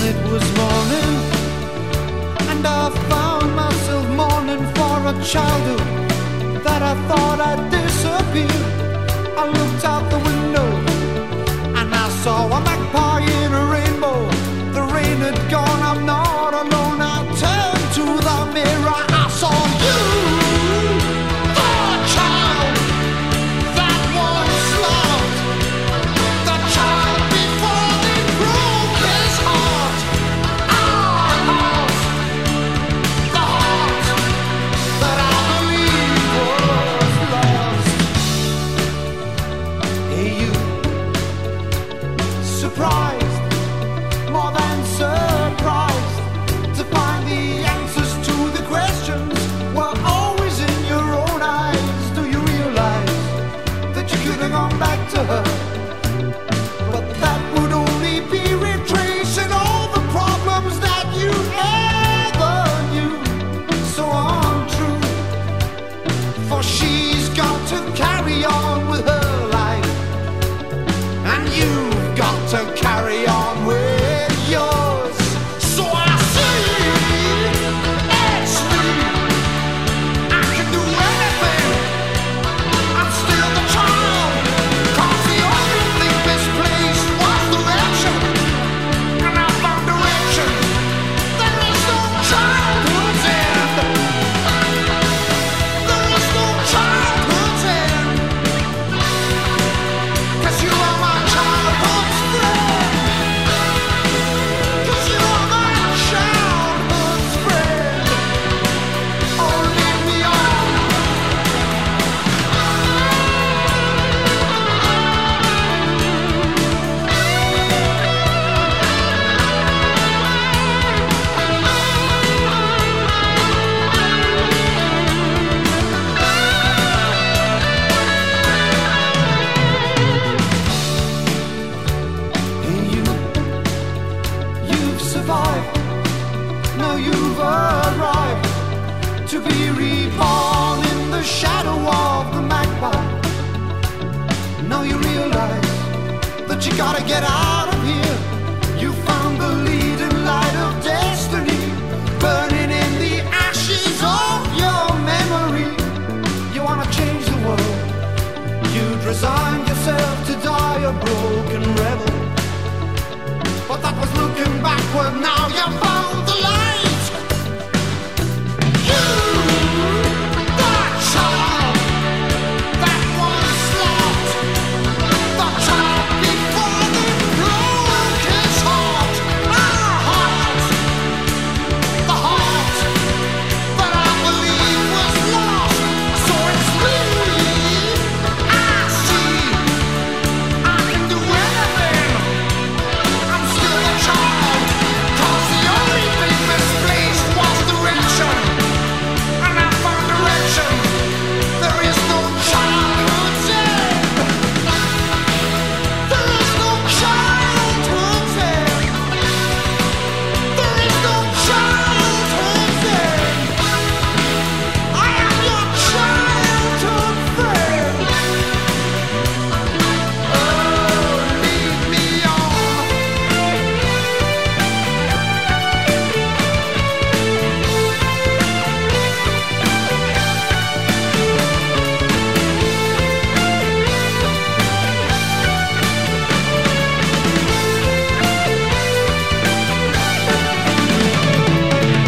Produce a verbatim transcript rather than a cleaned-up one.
it was morning, and I found myself mourning for a childhood that I thought I'd disappear. I looked out the window and I saw a magpie in a rainbow. The rain had gone, I'm not alone. I turned to the mirror, I saw you, the child that was loved, the child before they broke his heart. Our heart, the heart that I believe was lost. Hey you, surprised, more than surprised, to find the answers to the questions were always in your own eyes. Do you realize that you could have gone back to her? But that would only be retracing all the problems that you ever knew. So untrue, for she's got to carry on with her life, and you've got to carry on with yours. So I see it's me. I can do anything. I'm still the child, 'cause the only thing misplaced was direction, and I found direction. There is no childhood's end. There is no childhood's end. 'Cause you are my childhood's friend. 'Cause you are my childhood's friend. Oh, lead me on. Hey you, you've survived. Now you've arrived to be reborn in the shadow of the magpie. Now you realize that you gotta get out of here. You found the leading light of destiny, burning in the ashes of your memory. You wanna change the world. You'd resigned yourself to die a broken rebel.